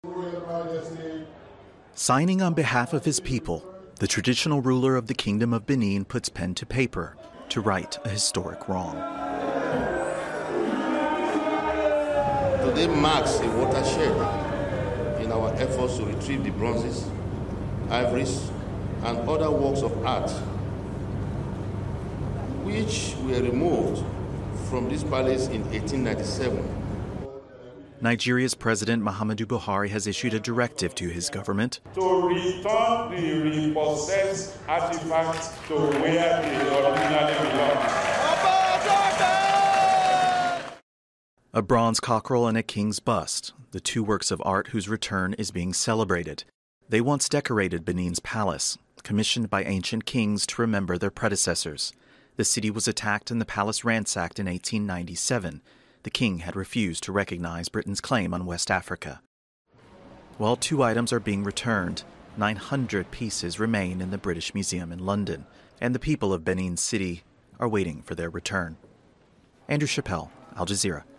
Signing on behalf of his people, the traditional ruler of the Kingdom of Benin puts pen to paper to right a historic wrong. Today marks a watershed in our efforts to retrieve the bronzes, ivories, and other works of art which were removed from this palace in 1897. Nigeria's President Muhammadu Buhari has issued a directive to his government to return the repossessed artifacts to where they originally belong. A bronze cockerel and a king's bust, the two works of art whose return is being celebrated. They once decorated Benin's palace, commissioned by ancient kings to remember their predecessors. The city was attacked and the palace ransacked in 1897. The king had refused to recognize Britain's claim on West Africa. While two items are being returned, 900 pieces remain in the British Museum in London, and the people of Benin City are waiting for their return. Andrew Chappell, Al Jazeera.